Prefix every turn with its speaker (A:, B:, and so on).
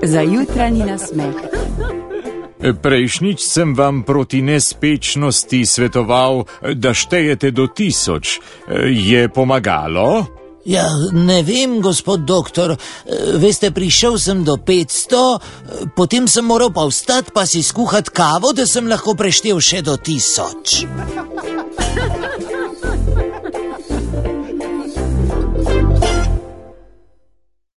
A: za jutranji nasmeh.
B: Prejšnjič sem vam proti nespečnosti svetoval, da štejete do 1000. Je pomagalo?
C: Ja, ne vem, gospod doktor. Veste, prišel sem do 500, potem sem moral pa vstati pa si skuhati kavo, da sem lahko preštel še do 1000.